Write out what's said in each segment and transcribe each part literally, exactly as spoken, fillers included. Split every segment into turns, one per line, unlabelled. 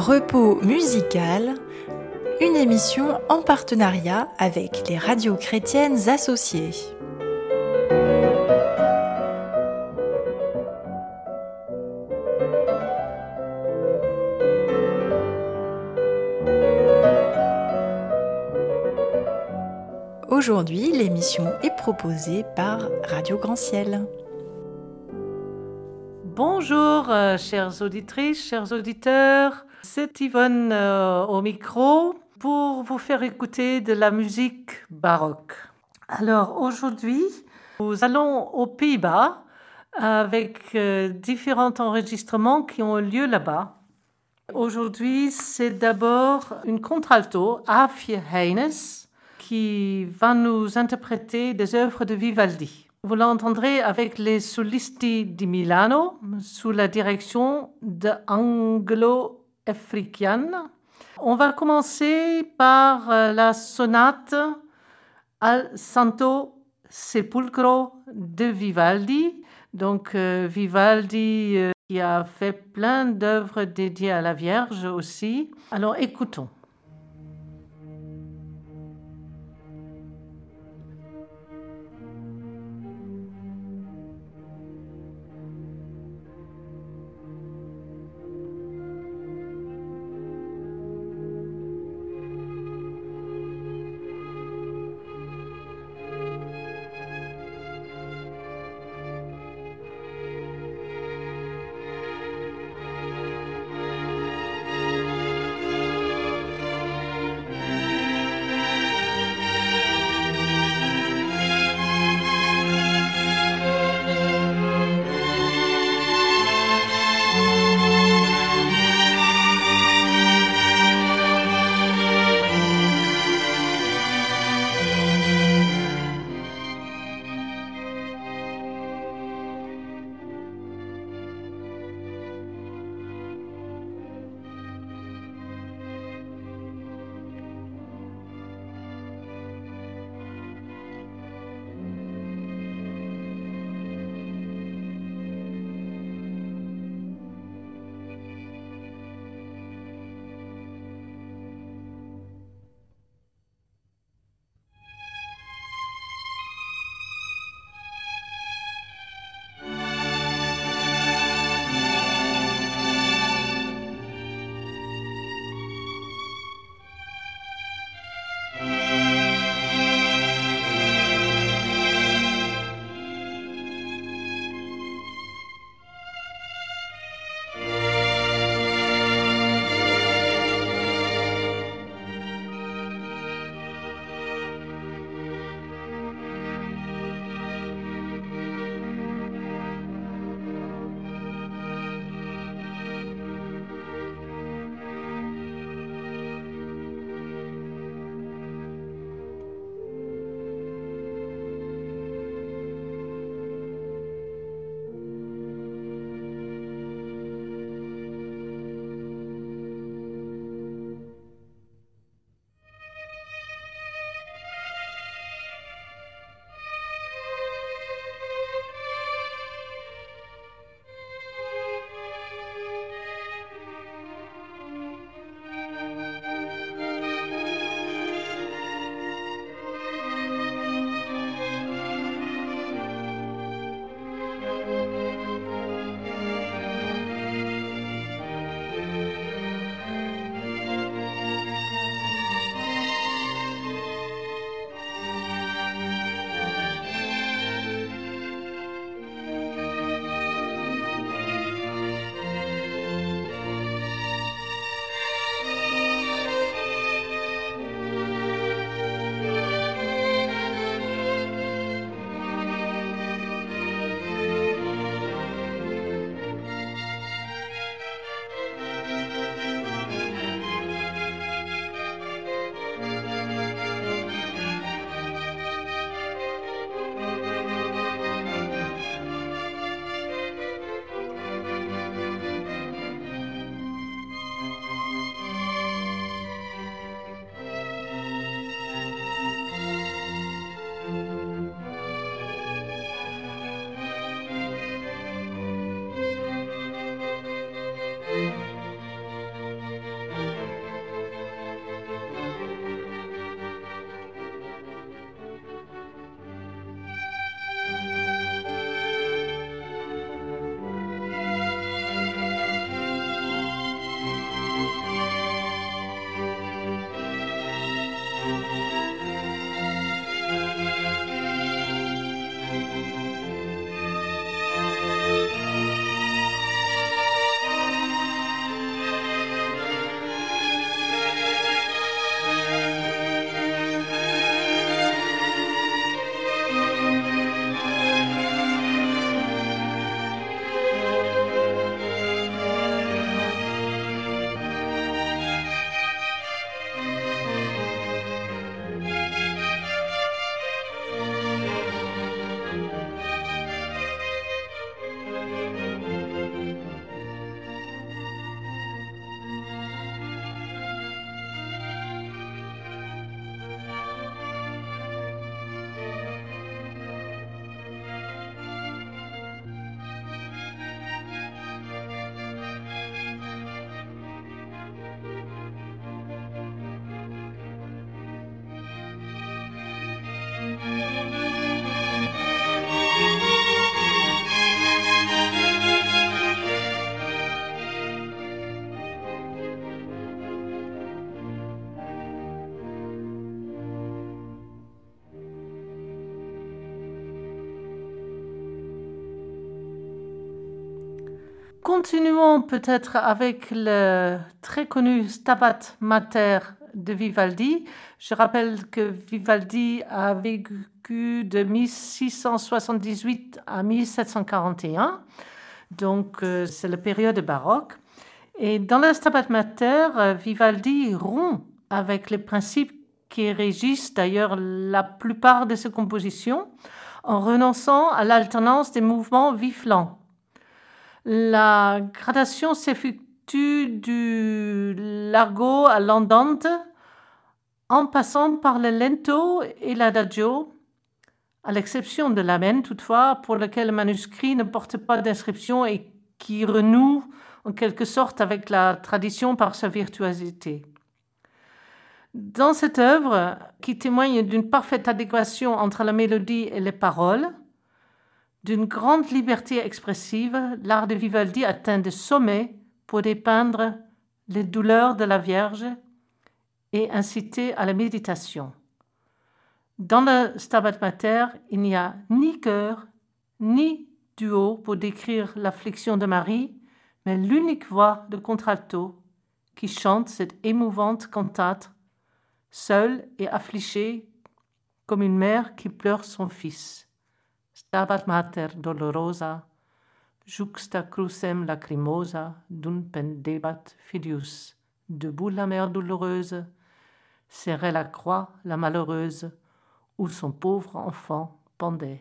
Repos musical, une émission en partenariat avec les radios chrétiennes associées. Aujourd'hui, l'émission est proposée par Radio Grand Ciel.
Bonjour, euh, chères auditrices, chers auditeurs. C'est Yvonne euh, au micro pour vous faire écouter de la musique baroque. Alors aujourd'hui, nous allons aux Pays-Bas avec euh, différents enregistrements qui ont lieu là-bas. Aujourd'hui, c'est d'abord une contralto, Aafje Heines, qui va nous interpréter des œuvres de Vivaldi. Vous l'entendrez avec les Solisti di Milano sous la direction de Angelo Efrichian. On va commencer par la sonate Al Santo Sepulcro de Vivaldi. Donc euh, Vivaldi euh, qui a fait plein d'œuvres dédiées à la Vierge aussi. Alors écoutons. continuons peut-être avec le très connu Stabat Mater de Vivaldi. Je rappelle que Vivaldi a vécu de mille six cent soixante-dix-huit à mille sept cent quarante et un, donc euh, c'est la période baroque. Et dans le Stabat Mater, Vivaldi rompt avec les principes qui régissent d'ailleurs la plupart de ses compositions en renonçant à l'alternance des mouvements vifs-lents. La gradation s'effectue du largo à l'andante en passant par le lento et l'adagio, à l'exception de l'amen toutefois, pour lequel le manuscrit ne porte pas d'inscription et qui renoue en quelque sorte avec la tradition par sa virtuosité. Dans cette œuvre, qui témoigne d'une parfaite adéquation entre la mélodie et les paroles, d'une grande liberté expressive, l'art de Vivaldi atteint des sommets pour dépeindre les douleurs de la Vierge et inciter à la méditation. Dans le Stabat Mater, il n'y a ni chœur, ni duo pour décrire l'affliction de Marie, mais l'unique voix de contralto qui chante cette émouvante cantate, seule et affligée comme une mère qui pleure son fils. Stabat Mater dolorosa, juxta crucem lacrimosa, dum pendebat filius. Debout la mère douloureuse, serrait la croix la malheureuse, où son pauvre enfant pendait.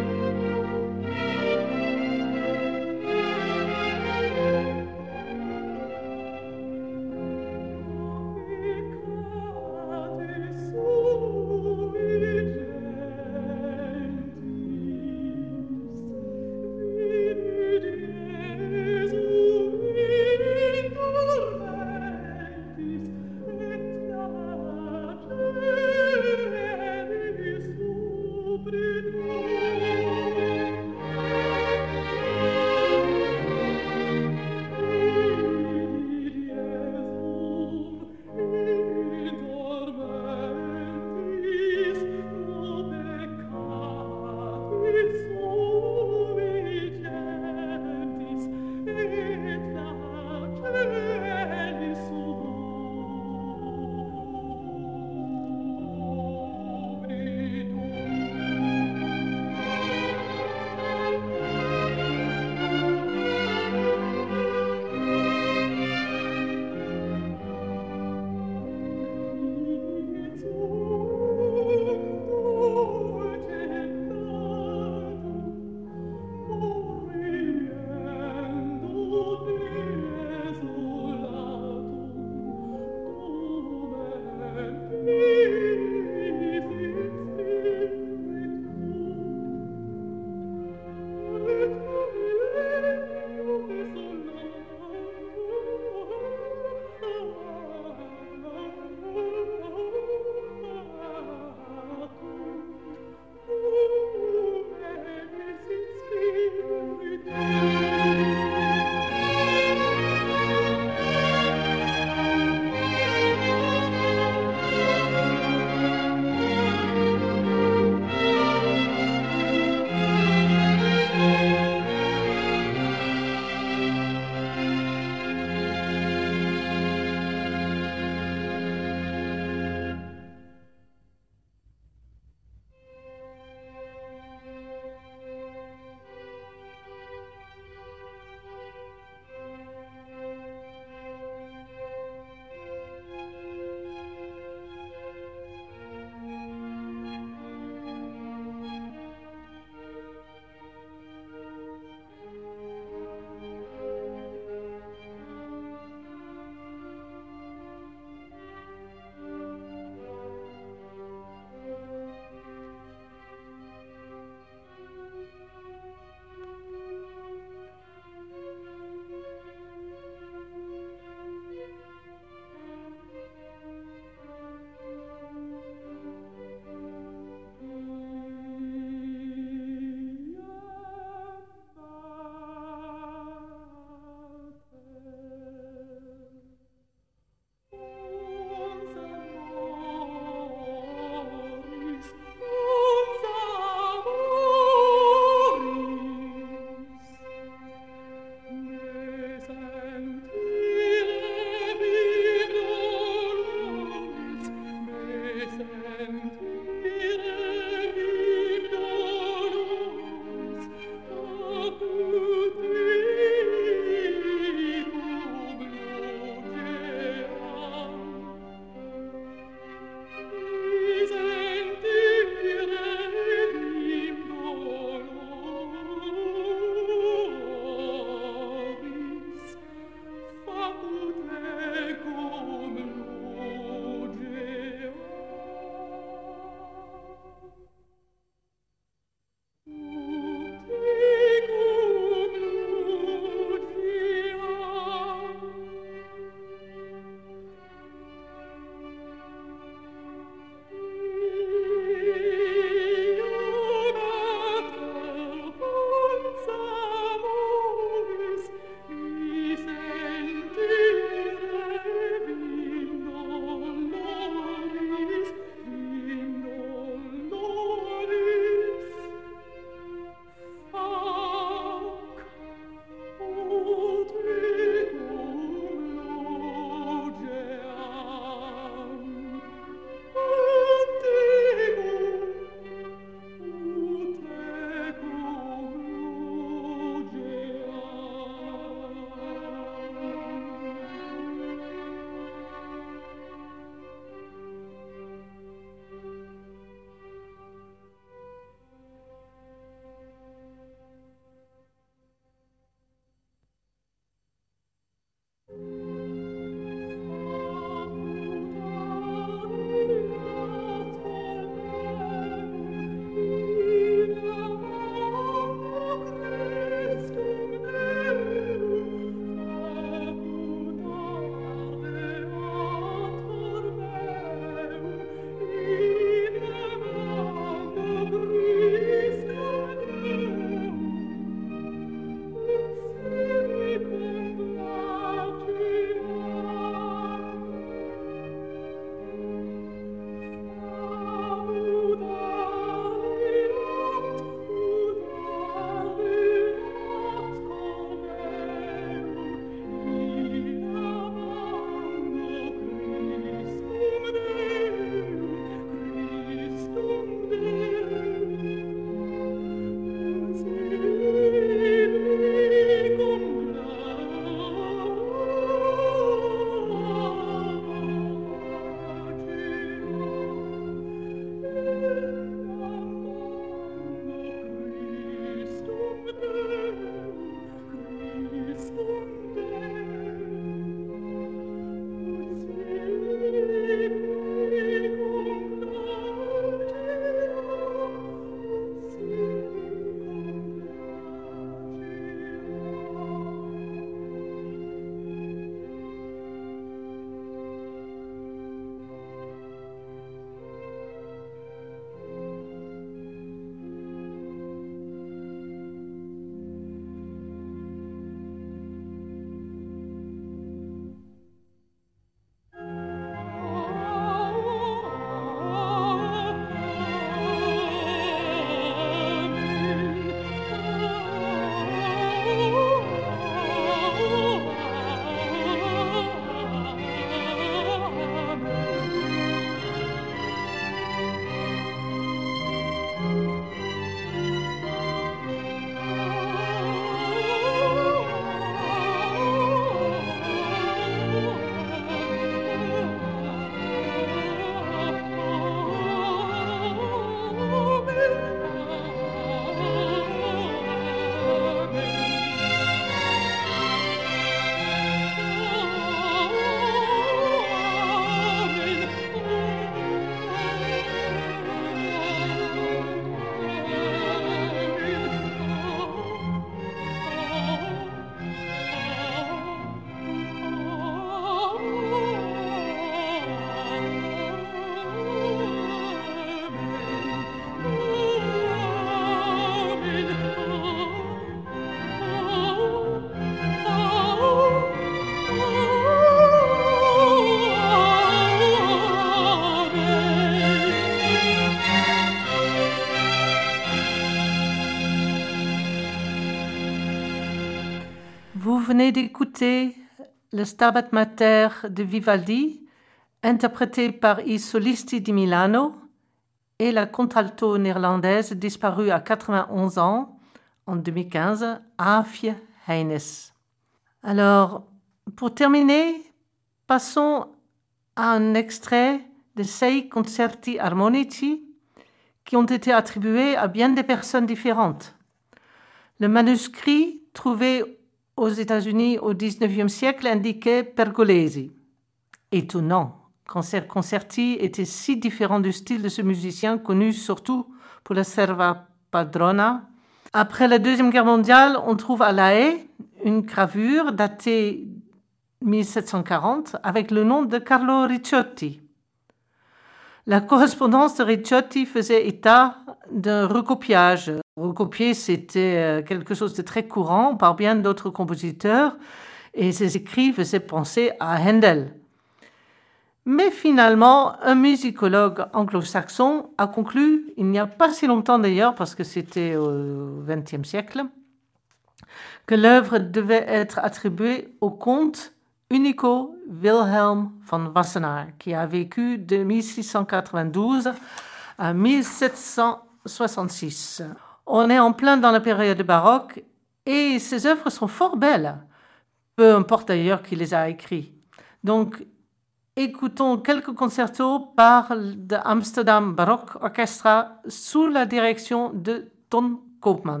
Vous venez d'écouter le Stabat Mater de Vivaldi, interprété par I Solisti di Milano, et la contralto néerlandaise disparue à quatre-vingt-onze ans, en deux mille quinze, Aafje Heines. Alors, pour terminer, passons à un extrait de Sei concerti armonici qui ont été attribués à bien des personnes différentes. Le manuscrit trouvé aux États-Unis au dix-neuvième siècle indiquait Pergolesi. Étonnant, concert concerti était si différent du style de ce musicien connu surtout pour la serva padrona. Après la Deuxième Guerre mondiale, on trouve à La Haye une gravure datée mille sept cent quarante avec le nom de Carlo Ricciotti. La correspondance de Ricciotti faisait état d'un recopiage. Recopier, c'était quelque chose de très courant par bien d'autres compositeurs et ses écrits faisaient penser à Handel. Mais finalement, un musicologue anglo-saxon a conclu, il n'y a pas si longtemps d'ailleurs, parce que c'était au vingtième siècle, que l'œuvre devait être attribuée au comte Unico Wilhelm von Wassenaar, qui a vécu de mille six cent quatre-vingt-douze à mille sept cent soixante-six. On est en plein dans la période baroque et ses œuvres sont fort belles, peu importe d'ailleurs qui les a écrites. Donc, écoutons quelques concertos par le Amsterdam Baroque Orchestra sous la direction de Ton Koopman.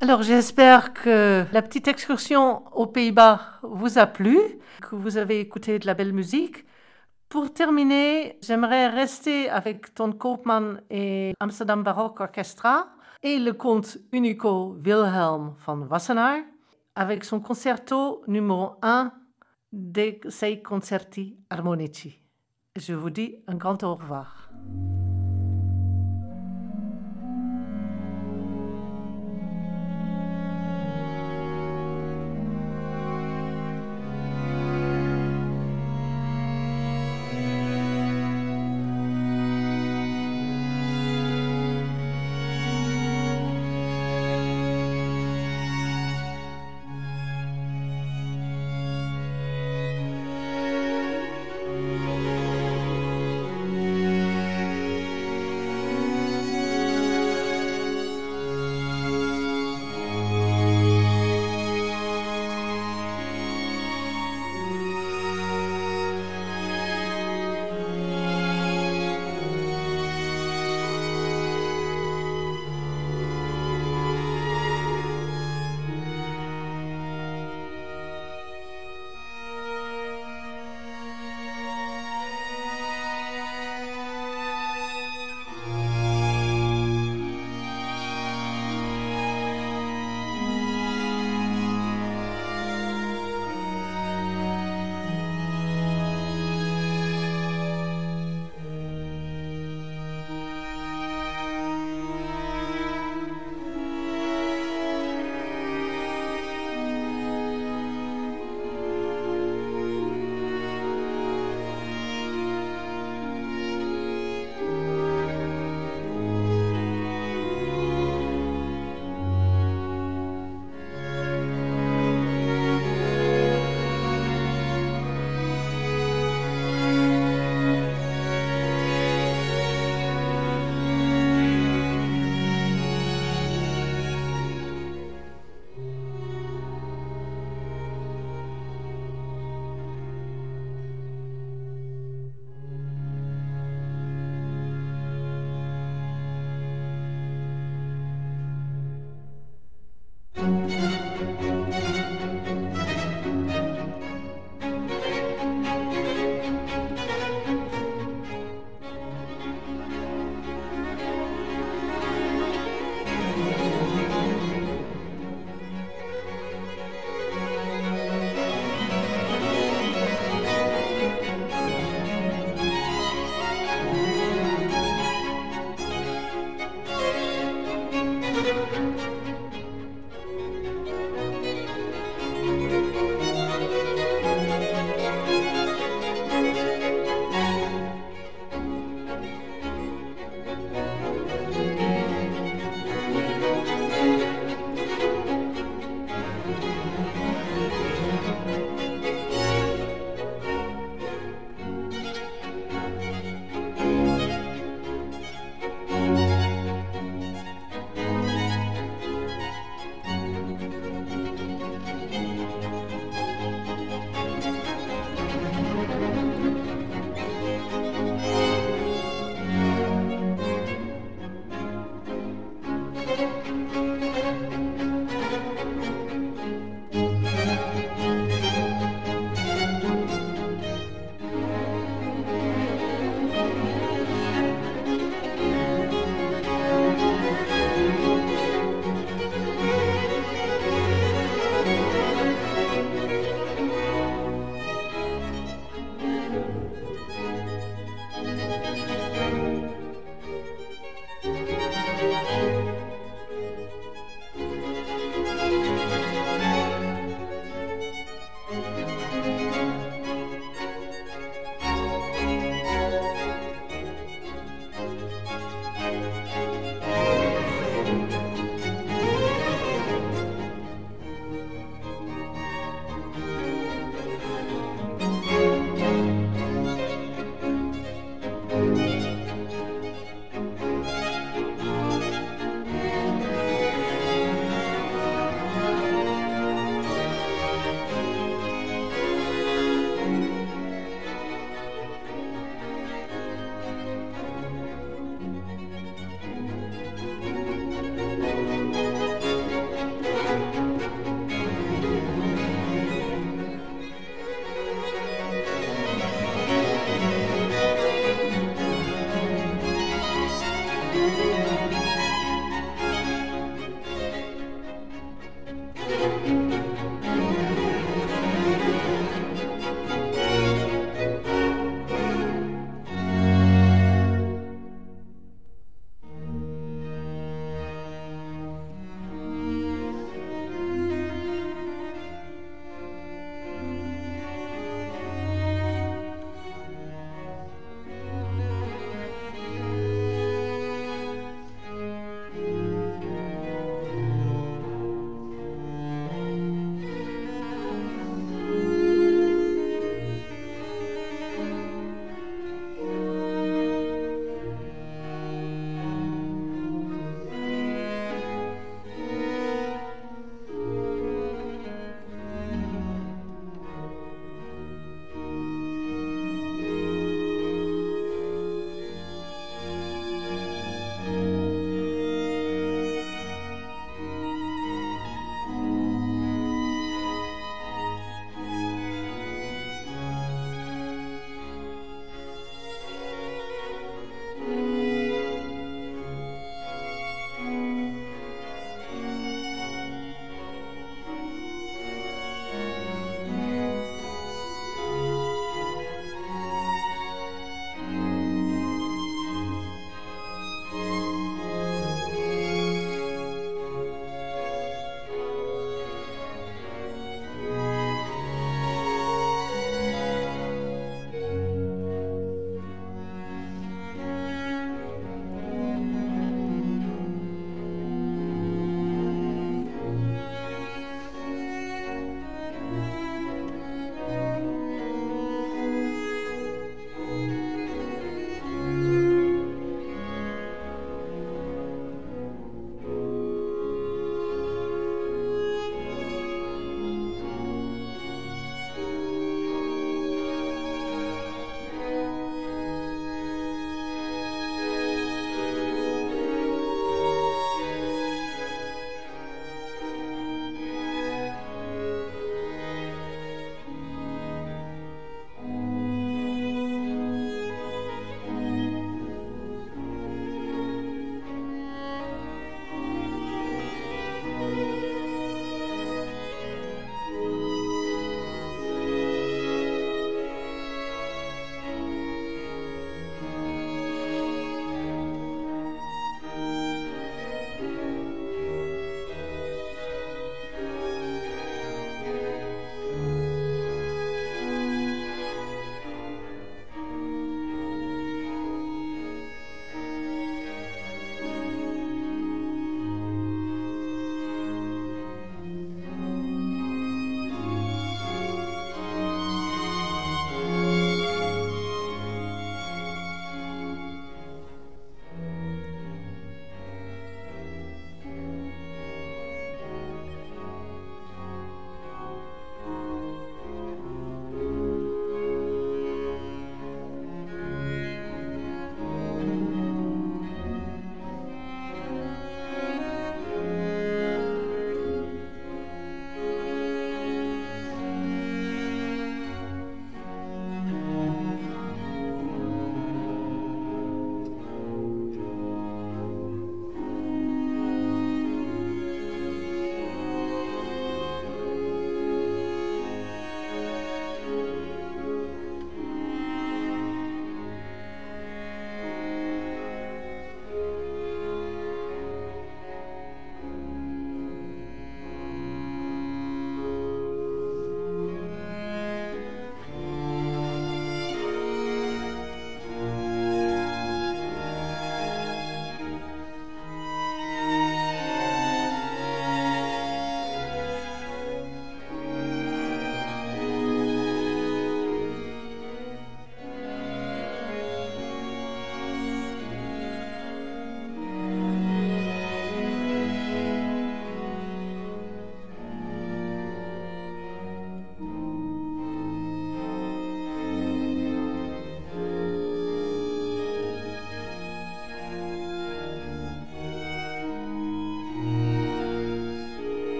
Alors j'espère que la petite excursion aux Pays-Bas vous a plu, que vous avez écouté de la belle musique. Pour terminer, j'aimerais rester avec Ton Koopman et Amsterdam Baroque Orchestra et le comte Unico Wilhelm van Wassenaar avec son concerto numéro un dei Sei Concerti Armonici. Je vous dis un grand au revoir.